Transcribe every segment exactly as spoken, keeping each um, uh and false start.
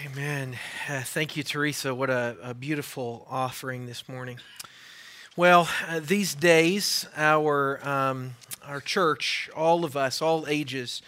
Amen. Uh, thank you, Teresa. What a, a beautiful offering this morning. Well, uh, these days, our um, our church, all of us, all ages,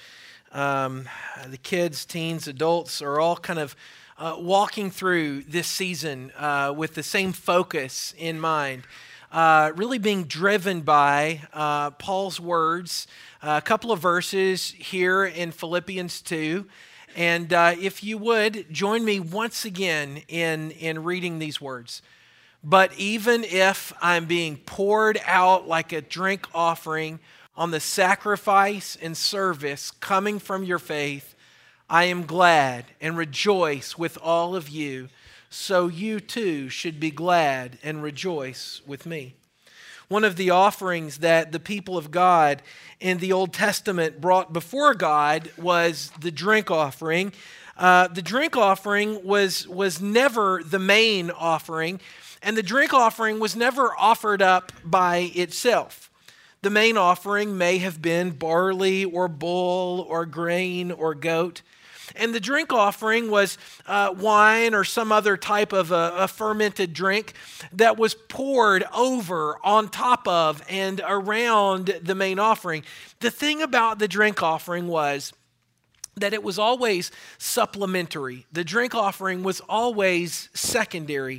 um, the kids, teens, adults, are all kind of uh, walking through this season uh, with the same focus in mind. Uh, really being driven by uh, Paul's words, uh, a couple of verses here in Philippians two. And uh, if you would, join me once again in, in reading these words. But even if I'm being poured out like a drink offering on the sacrifice and service coming from your faith, I am glad and rejoice with all of you. So you too should be glad and rejoice with me. One of the offerings that the people of God in the Old Testament brought before God was the drink offering. Uh, the drink offering was, was never the main offering, and the drink offering was never offered up by itself. The main offering may have been barley or bull or grain or goat. And the drink offering was uh, wine or some other type of a, a fermented drink that was poured over, on top of, and around the main offering. The thing about the drink offering was that it was always supplementary. The drink offering was always secondary.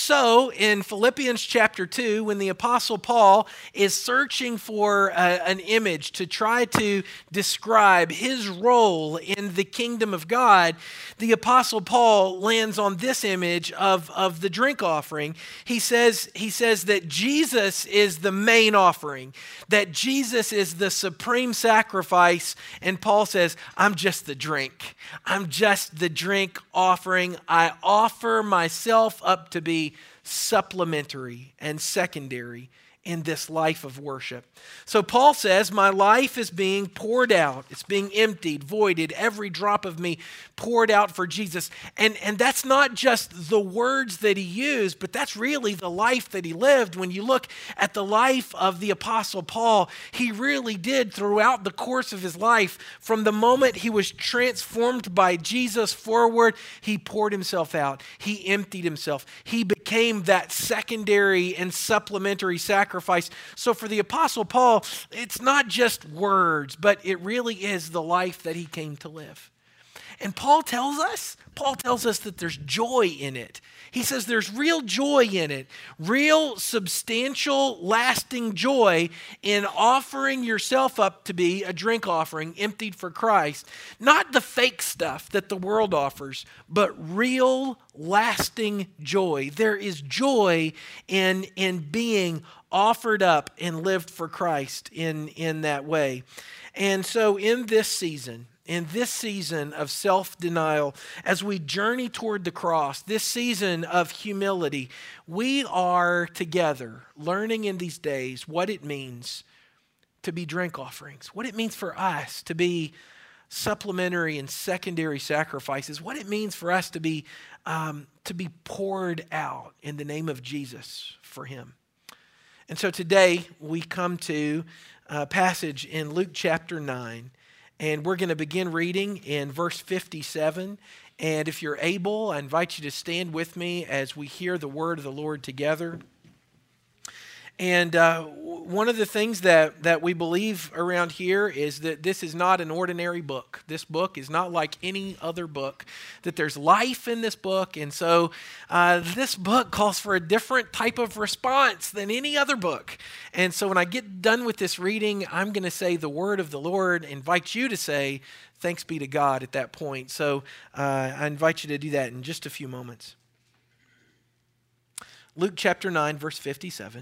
So in Philippians chapter two, when the Apostle Paul is searching for a, an image to try to describe his role in the kingdom of God, the Apostle Paul lands on this image of, of the drink offering. He says, he says that Jesus is the main offering, that Jesus is the supreme sacrifice, and Paul says, I'm just the drink. I'm just the drink offering. I offer myself up to be supplementary and secondary in this life of worship. So Paul says, my life is being poured out. It's being emptied, voided, every drop of me poured out for Jesus. And, and that's not just the words that he used, but that's really the life that he lived. When you look at the life of the Apostle Paul, he really did throughout the course of his life, from the moment he was transformed by Jesus forward, he poured himself out. He emptied himself. He became that secondary and supplementary sacrifice. So for the Apostle Paul, it's not just words, but it really is the life that he came to live. And Paul tells us, Paul tells us that there's joy in it. He says there's real joy in it, real substantial, lasting joy in offering yourself up to be a drink offering emptied for Christ. Not the fake stuff that the world offers, but real, lasting joy. There is joy in, in being offered up and lived for Christ in, in that way. And so in this season, in this season of self-denial, as we journey toward the cross, this season of humility, we are together learning in these days what it means to be drink offerings, what it means for us to be supplementary and secondary sacrifices, what it means for us to be, um, to be poured out in the name of Jesus for him. And so today we come to a passage in Luke chapter nine, and we're going to begin reading in verse fifty-seven. And if you're able, I invite you to stand with me as we hear the word of the Lord together. And uh, one of the things that, that we believe around here is that this is not an ordinary book. This book is not like any other book, that there's life in this book. And so uh, this book calls for a different type of response than any other book. And so when I get done with this reading, I'm going to say the word of the Lord, invite you to say, thanks be to God at that point. So uh, I invite you to do that in just a few moments. Luke chapter nine, verse fifty-seven.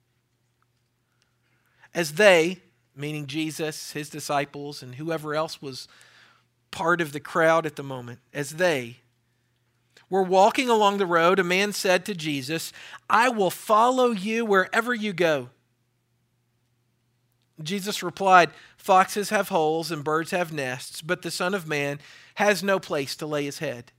As they, meaning Jesus, his disciples, and whoever else was part of the crowd at the moment, as they were walking along the road, a man said to Jesus, I will follow you wherever you go. Jesus replied, foxes have holes and birds have nests, but the Son of Man has no place to lay his head.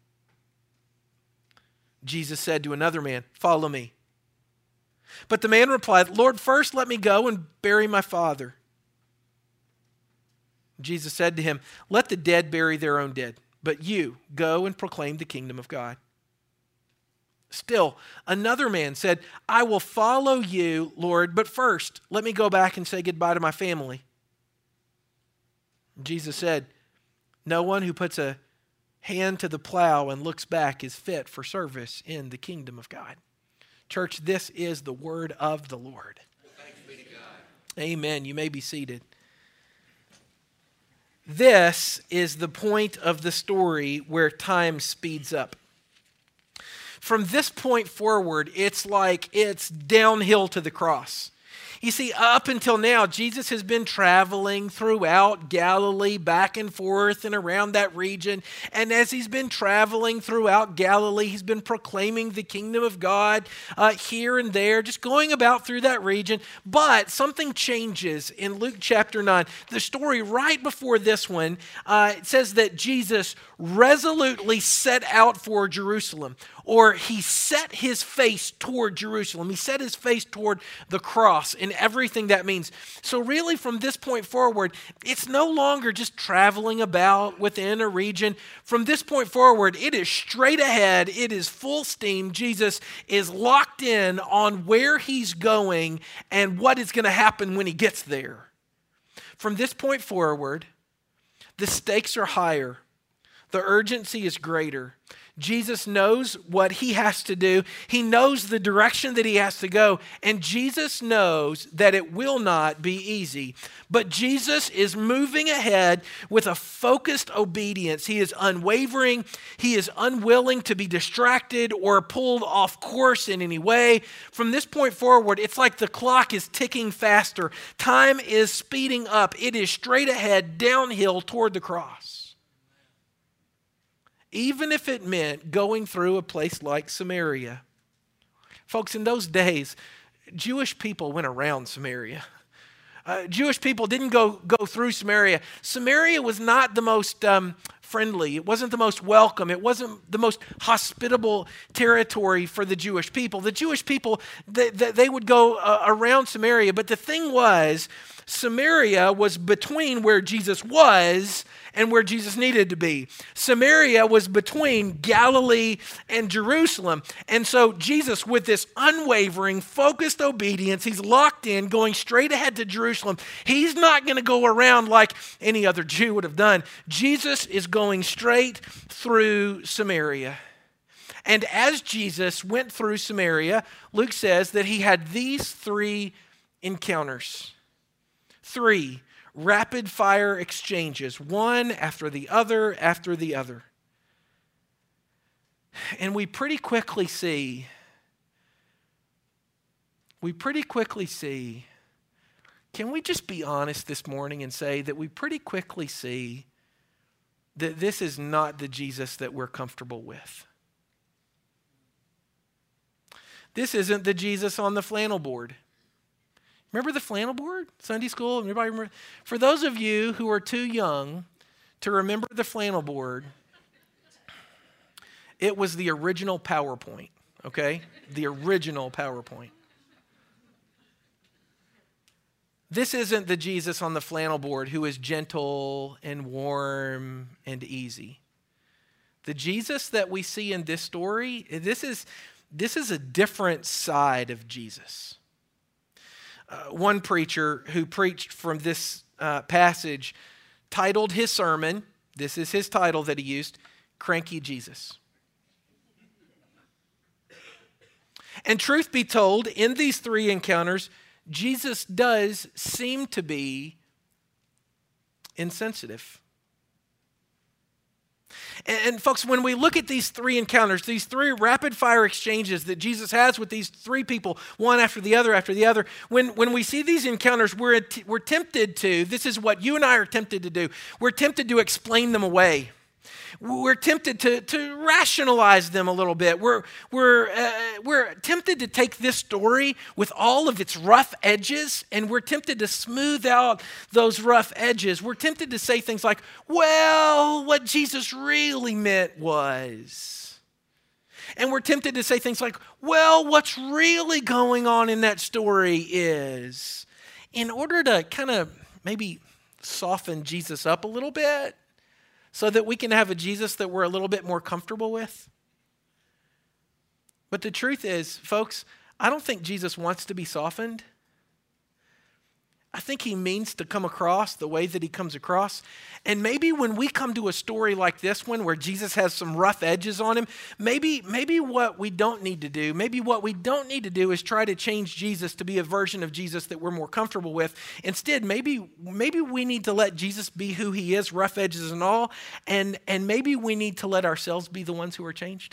Jesus said to another man, follow me. But the man replied, Lord, first let me go and bury my father. Jesus said to him, let the dead bury their own dead. but you go and proclaim the kingdom of God." Still, another man said, "I will follow you, Lord, but first let me go back and say goodbye to my family." Jesus said, "No one who puts a hand to the plow and looks back is fit for service in the kingdom of God." Church, this is the word of the Lord. Thanks be to God. Amen. You may be seated. This is the point of the story where time speeds up. From this point forward, it's like it's downhill to the cross. You see, up until now, Jesus has been traveling throughout Galilee, back and forth and around that region. And as he's been traveling throughout Galilee, he's been proclaiming the kingdom of God uh, here and there, just going about through that region. But something changes in Luke chapter nine. The story right before this one, uh, it says that Jesus resolutely set out for Jerusalem, or he set his face toward Jerusalem. He set his face toward the cross and everything that means. So really from this point forward, it's no longer just traveling about within a region. From this point forward, it is straight ahead. It is full steam. Jesus is locked in on where he's going and what is going to happen when he gets there. From this point forward, the stakes are higher. The urgency is greater. Jesus knows what he has to do. He knows the direction that he has to go. And Jesus knows that it will not be easy. But Jesus is moving ahead with a focused obedience. He is unwavering. He is unwilling to be distracted or pulled off course in any way. From this point forward, it's like the clock is ticking faster. Time is speeding up. It is straight ahead, downhill toward the cross. Even if it meant going through a place like Samaria. Folks, in those days, Jewish people went around Samaria. Uh, Jewish people didn't go, go through Samaria. Samaria was not the most um, friendly. It wasn't the most welcome. It wasn't the most hospitable territory for the Jewish people. The Jewish people, they, they would go uh, around Samaria. But the thing was, Samaria was between where Jesus was and where Jesus needed to be. Samaria was between Galilee and Jerusalem. And so Jesus, with this unwavering, focused obedience, he's locked in, going straight ahead to Jerusalem. He's not going to go around like any other Jew would have done. Jesus is going straight through Samaria. And as Jesus went through Samaria, Luke says that he had these three encounters. Three rapid fire exchanges, one after the other after the other. And we pretty quickly see, we pretty quickly see, can we just be honest this morning and say that we pretty quickly see that this is not the Jesus that we're comfortable with. This isn't the Jesus on the flannel board. Remember the flannel board? Sunday school? Everybody remember? For those of you who are too young to remember the flannel board, it was the original PowerPoint, okay? The original PowerPoint. This isn't the Jesus on the flannel board who is gentle and warm and easy. The Jesus that we see in this story, this is, this is a different side of Jesus. Uh, one preacher who preached from this uh, passage titled his sermon, this is his title that he used, Cranky Jesus. And truth be told, in these three encounters, Jesus does seem to be insensitive. And, and folks, when we look at these three encounters, these three rapid fire exchanges that Jesus has with these three people, one after the other after the other, when, when we see these encounters, we're, we're tempted to, this is what you and I are tempted to do, we're tempted to explain them away. We're tempted to, to rationalize them a little bit. We're, we're, uh, we're tempted to take this story with all of its rough edges, and we're tempted to smooth out those rough edges. We're tempted to say things like, well, what Jesus really meant was. And we're tempted to say things like, well, what's really going on in that story is. In order to kind of maybe soften Jesus up a little bit, so that we can have a Jesus that we're a little bit more comfortable with? But the truth is, folks, I don't think Jesus wants to be softened. I think he means to come across the way that he comes across. And maybe when we come to a story like this one where Jesus has some rough edges on him, maybe, maybe what we don't need to do, maybe what we don't need to do is try to change Jesus to be a version of Jesus that we're more comfortable with. Instead, maybe, maybe we need to let Jesus be who he is, rough edges and all, and, and maybe we need to let ourselves be the ones who are changed.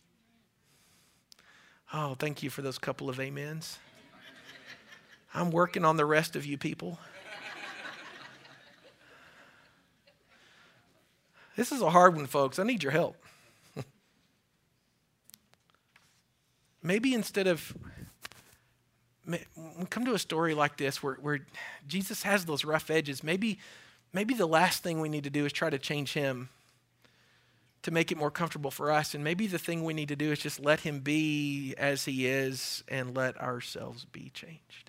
Oh, thank you for those couple of amens. I'm working on the rest of you people. This is a hard one, folks. I need your help. Maybe instead of, we come to a story like this where, where Jesus has those rough edges, maybe, maybe the last thing we need to do is try to change him to make it more comfortable for us. And maybe the thing we need to do is just let him be as he is and let ourselves be changed.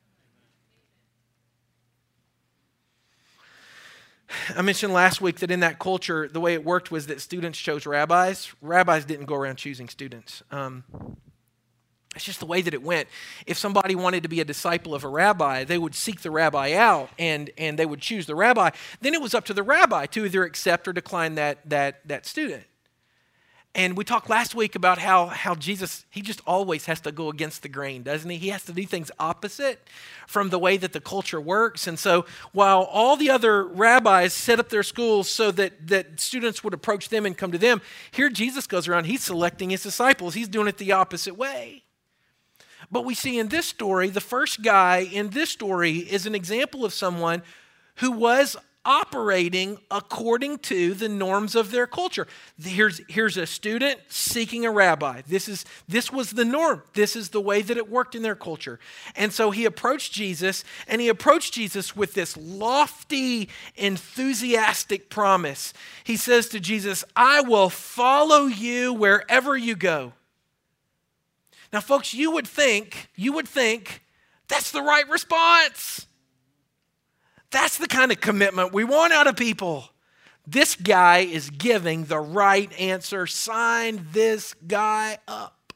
I mentioned last week that in that culture, the way it worked was that students chose rabbis. Rabbis didn't go around choosing students. Um, it's just the way that it went. If somebody wanted to be a disciple of a rabbi, they would seek the rabbi out and, and they would choose the rabbi. Then it was up to the rabbi to either accept or decline that, that, that student. And we talked last week about how, how Jesus, he just always has to go against the grain, doesn't he? He has to do things opposite from the way that the culture works. And so while all the other rabbis set up their schools so that, that students would approach them and come to them, here Jesus goes around, he's selecting his disciples. He's doing it the opposite way. But we see in this story, the first guy in this story is an example of someone who was operating according to the norms of their culture. Here's, here's a student seeking a rabbi. This is this was the norm. This is the way that it worked in their culture. And so he approached Jesus, and he approached Jesus with this lofty, enthusiastic promise. He says to Jesus, I will follow you wherever you go. Now, folks, you would think, you would think that's the right response. That's the kind of commitment we want out of people. This guy is giving the right answer. Sign this guy up.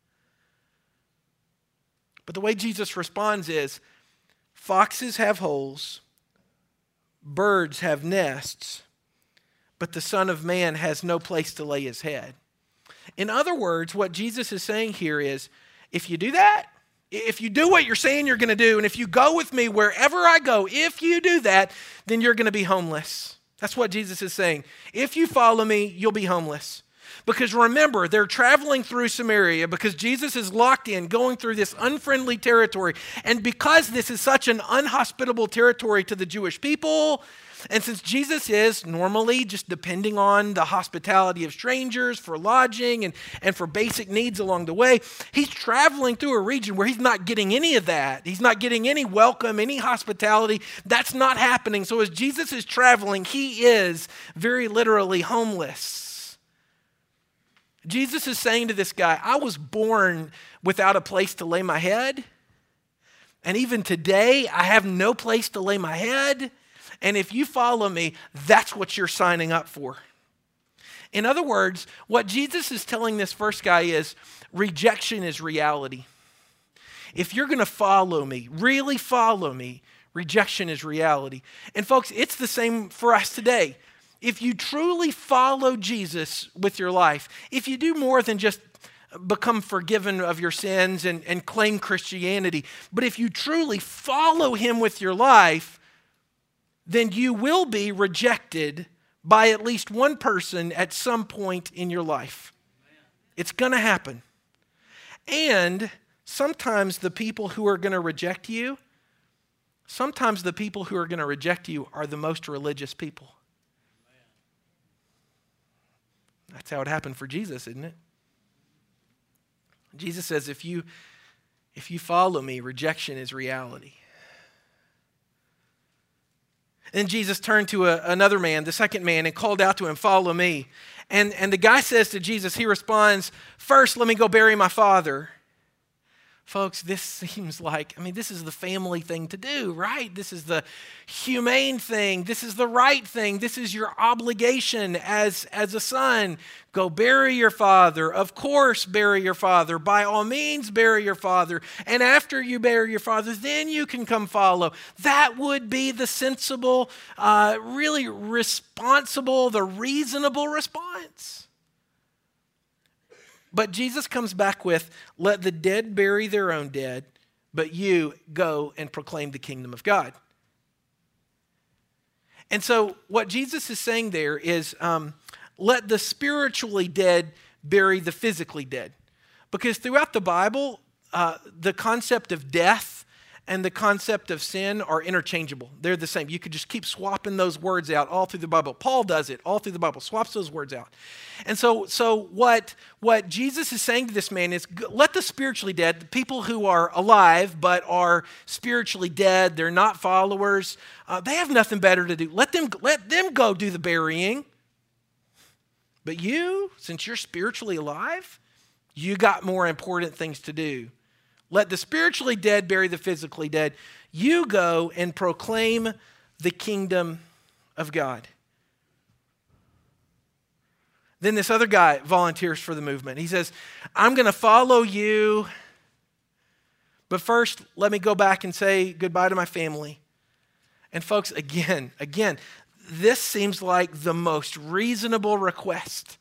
But the way Jesus responds is, foxes have holes, birds have nests, but the Son of Man has no place to lay his head. In other words, what Jesus is saying here is, if you do that, if you do what you're saying you're going to do, and if you go with me wherever I go, if you do that, then you're going to be homeless. That's what Jesus is saying. If you follow me, you'll be homeless. Because remember, they're traveling through Samaria because Jesus is locked in, going through this unfriendly territory. And because this is such an unhospitable territory to the Jewish people, and since Jesus is normally just depending on the hospitality of strangers for lodging and, and for basic needs along the way, he's traveling through a region where he's not getting any of that. He's not getting any welcome, any hospitality. That's not happening. So as Jesus is traveling, he is very literally homeless. Jesus is saying to this guy, I was born without a place to lay my head. And even today, I have no place to lay my head. And if you follow me, that's what you're signing up for. In other words, what Jesus is telling this first guy is rejection is reality. If you're going to follow me, really follow me, rejection is reality. And folks, it's the same for us today. If you truly follow Jesus with your life, if you do more than just become forgiven of your sins and, and claim Christianity, but if you truly follow him with your life, then you will be rejected by at least one person at some point in your life. It's going to happen. And sometimes the people who are going to reject you, sometimes the people who are going to reject you are the most religious people. That's how it happened for Jesus, isn't it? Jesus says, if you, if you follow me, rejection is reality. Then Jesus turned to a, another man, the second man, and called out to him, follow me. And, and the guy says to Jesus, he responds, first, let me go bury my father. Folks, this seems like, I mean, this is the family thing to do, right? This is the humane thing. This is the right thing. This is your obligation as, as a son. Go bury your father. Of course, bury your father. By all means, bury your father. And after you bury your father, then you can come follow. That would be the sensible, uh, really responsible, the reasonable response. But Jesus comes back with, let the dead bury their own dead, but you go and proclaim the kingdom of God. And so what Jesus is saying there is, um, let the spiritually dead bury the physically dead. Because throughout the Bible, uh, the concept of death and the concept of sin are interchangeable. They're the same. You could just keep swapping those words out all through the Bible. Paul does it all through the Bible, swaps those words out. And so, so what, what Jesus is saying to this man is, let the spiritually dead, the people who are alive but are spiritually dead, they're not followers, uh, they have nothing better to do. Let them, let them go do the burying. But you, since you're spiritually alive, you got more important things to do. Let the spiritually dead bury the physically dead. You go and proclaim the kingdom of God. Then this other guy volunteers for the movement. He says, I'm going to follow you, but first let me go back and say goodbye to my family. And folks, again, again, this seems like the most reasonable request.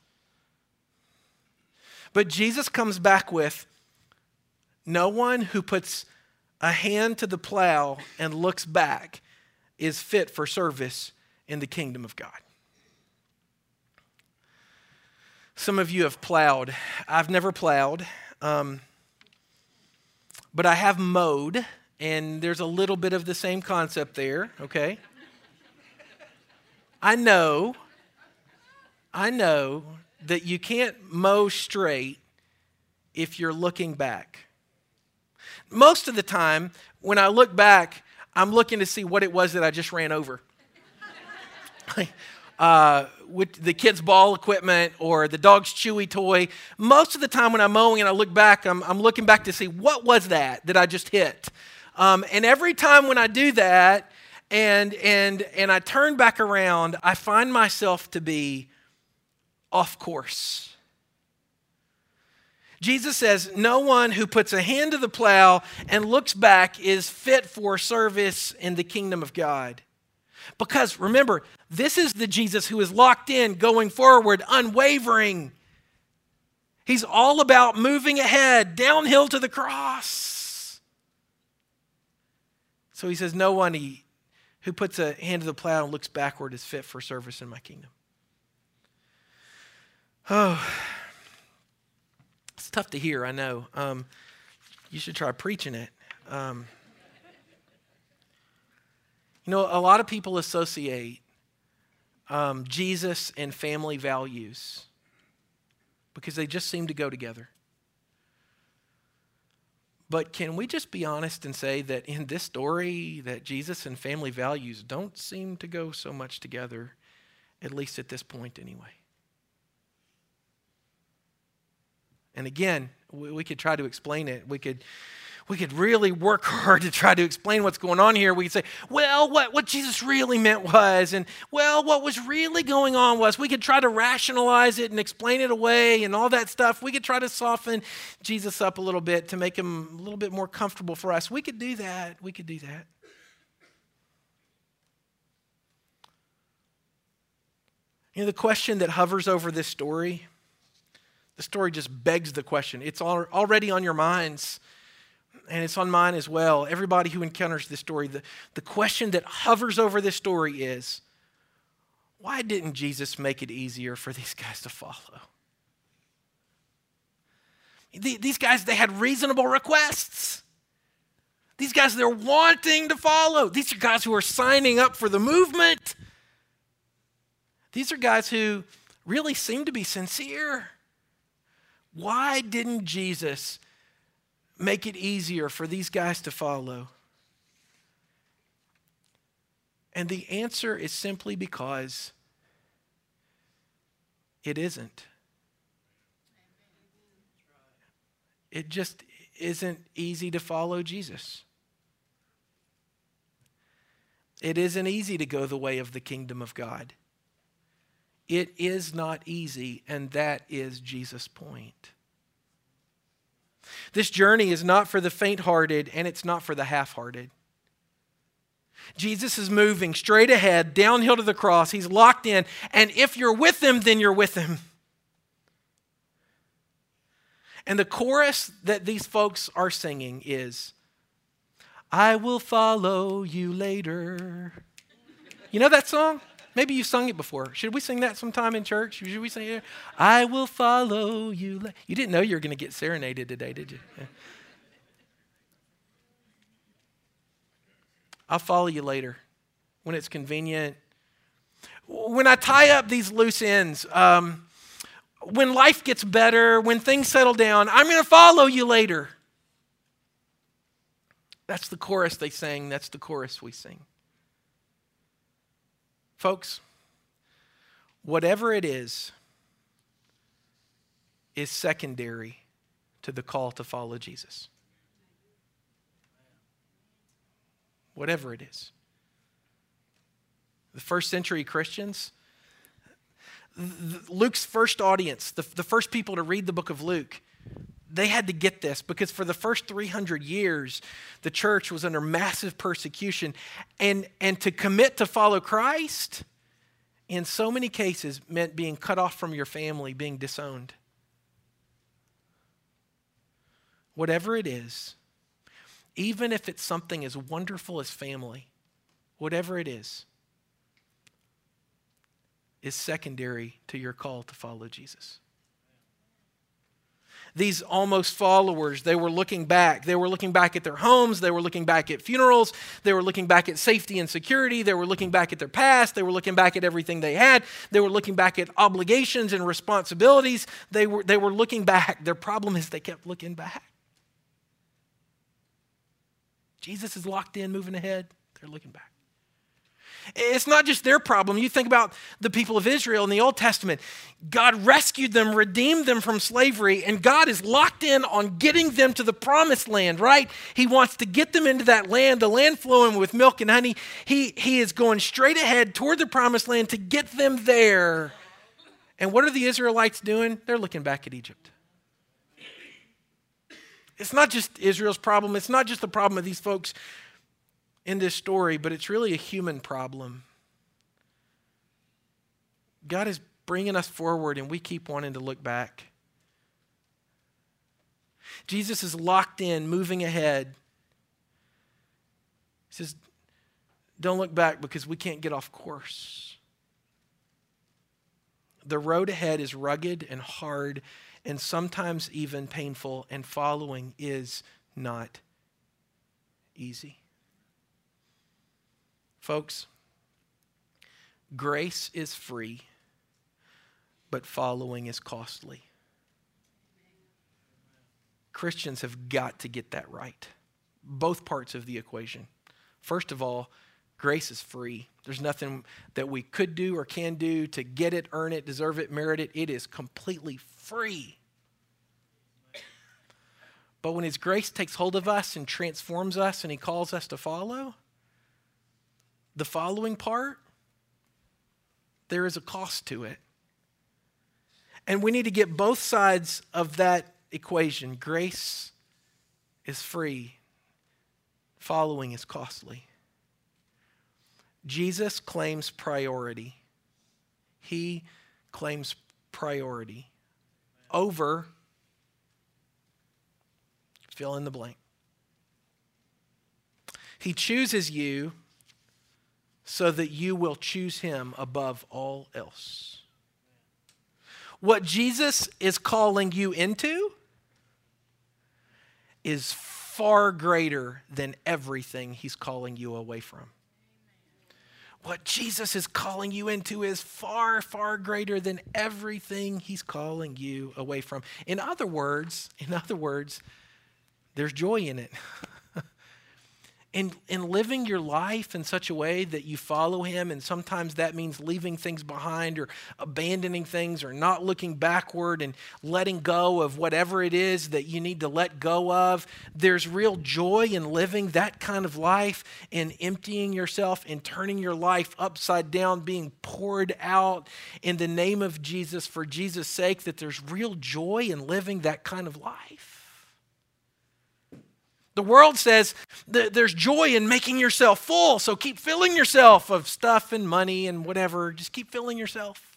But Jesus comes back with, no one who puts a hand to the plow and looks back is fit for service in the kingdom of God. Some of you have plowed. I've never plowed, um, but I have mowed, and there's a little bit of the same concept there, okay? I know, I know that you can't mow straight if you're looking back. Most of the time, when I look back, I'm looking to see what it was that I just ran over. uh, with the kids' ball equipment or the dog's chewy toy. Most of the time when I'm mowing and I look back, I'm, I'm looking back to see what was that that I just hit. Um, and every time when I do that and, and, and I turn back around, I find myself to be off course. Jesus says, no one who puts a hand to the plow and looks back is fit for service in the kingdom of God. Because remember, this is the Jesus who is locked in, going forward, unwavering. He's all about moving ahead, downhill to the cross. So he says, no one he, who puts a hand to the plow and looks backward is fit for service in my kingdom. Oh, it's tough to hear, I know. Um, you should try preaching it. Um, you know, a lot of people associate um, Jesus and family values because they just seem to go together. But can we just be honest and say that in this story that Jesus and family values don't seem to go so much together, at least at this point anyway? And again, we, we could try to explain it. We could, we could really work hard to try to explain what's going on here. We could say, well, what, what Jesus really meant was, and well, what was really going on was, we could try to rationalize it and explain it away and all that stuff. We could try to soften Jesus up a little bit to make him a little bit more comfortable for us. We could do that. We could do that. You know, the question that hovers over this story, the story just begs the question. It's already on your minds, and it's on mine as well. Everybody who encounters this story, the, the question that hovers over this story is, why didn't Jesus make it easier for these guys to follow? These guys, they had reasonable requests. These guys, they're wanting to follow. These are guys who are signing up for the movement. These are guys who really seem to be sincere. Why didn't Jesus make it easier for these guys to follow? And the answer is simply because it isn't. it just isn't easy to follow Jesus. It isn't easy to go the way of the kingdom of God. It is not easy, and that is Jesus' point. This journey is not for the faint-hearted, and it's not for the half-hearted. Jesus is moving straight ahead, downhill to the cross. He's locked in, and if you're with him, then you're with him. And the chorus that these folks are singing is, I will follow you later. You know that song? Maybe you've sung it before. Should we sing that sometime in church? Should we sing it? I will follow you later. You didn't know you were going to get serenaded today, did you? Yeah. I'll follow you later when it's convenient. When I tie up these loose ends, um, when life gets better, when things settle down, I'm going to follow you later. That's the chorus they sang. That's the chorus we sing. Folks, whatever it is, is secondary to the call to follow Jesus. Whatever it is. The first century Christians, Luke's first audience, the, the first people to read the book of Luke, they had to get this because for the first three hundred years, the church was under massive persecution. And, and to commit to follow Christ, in so many cases, meant being cut off from your family, being disowned. Whatever it is, even if it's something as wonderful as family, whatever it is, is secondary to your call to follow Jesus. These almost followers, they were looking back. They were looking back at their homes. They were looking back at funerals. They were looking back at safety and security. They were looking back at their past. They were looking back at everything they had. They were looking back at obligations and responsibilities. They were, they were looking back. Their problem is they kept looking back. Jesus is locked in, moving ahead. They're looking back. It's not just their problem. You think about the people of Israel in the Old Testament. God rescued them, redeemed them from slavery, and God is locked in on getting them to the promised land, right? He wants to get them into that land, the land flowing with milk and honey. He, he is going straight ahead toward the promised land to get them there. And what are the Israelites doing? They're looking back at Egypt. It's not just Israel's problem. It's not just the problem of these folks in this story, but it's really a human problem. God is bringing us forward and we keep wanting to look back. Jesus is locked in, moving ahead. He says, don't look back because we can't get off course. The road ahead is rugged and hard and sometimes even painful, and following is not easy. Folks, grace is free, but following is costly. Christians have got to get that right. Both parts of the equation. First of all, grace is free. There's nothing that we could do or can do to get it, earn it, deserve it, merit it. It is completely free. But when His grace takes hold of us and transforms us and He calls us to follow, the following part, there is a cost to it. And we need to get both sides of that equation. Grace is free. Following is costly. Jesus claims priority. He claims priority over, fill in the blank. He chooses you so that you will choose Him above all else. What Jesus is calling you into is far greater than everything He's calling you away from. What Jesus is calling you into is far, far greater than everything He's calling you away from. In other words, in other words, there's joy in it. in, in living your life in such a way that you follow him, and sometimes that means leaving things behind or abandoning things or not looking backward and letting go of whatever it is that you need to let go of. There's real joy in living that kind of life, in emptying yourself and turning your life upside down, being poured out in the name of Jesus for Jesus' sake, that there's real joy in living that kind of life. The world says that there's joy in making yourself full, so keep filling yourself of stuff and money and whatever. Just keep filling yourself.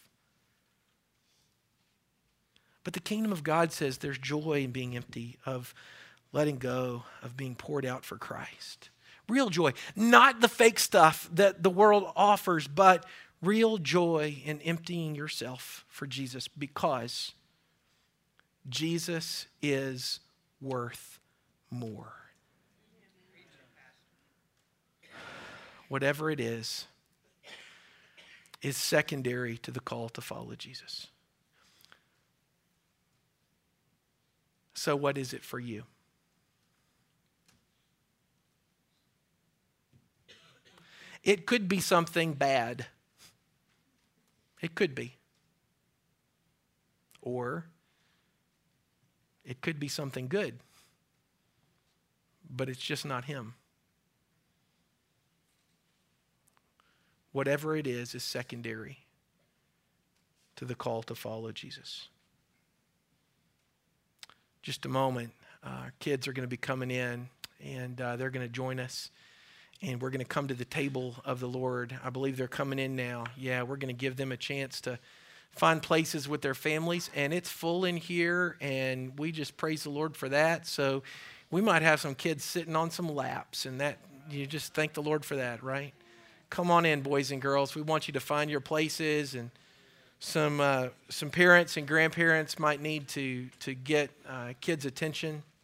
But the kingdom of God says there's joy in being empty, of letting go, of being poured out for Christ. Real joy, not the fake stuff that the world offers, but real joy in emptying yourself for Jesus, because Jesus is worth more. Whatever it is, is secondary to the call to follow Jesus. So what is it for you? It could be something bad. It could be. Or it could be something good. But it's just not him. Whatever it is, is secondary to the call to follow Jesus. Just a moment, uh, our kids are going to be coming in, and uh, they're going to join us, and we're going to come to the table of the Lord. I believe they're coming in now. Yeah, we're going to give them a chance to find places with their families, and it's full in here, and we just praise the Lord for that. So we might have some kids sitting on some laps, and that you just thank the Lord for that, right? Come on in, boys and girls. We want you to find your places, and some uh, some parents and grandparents might need to to get uh, kids' attention.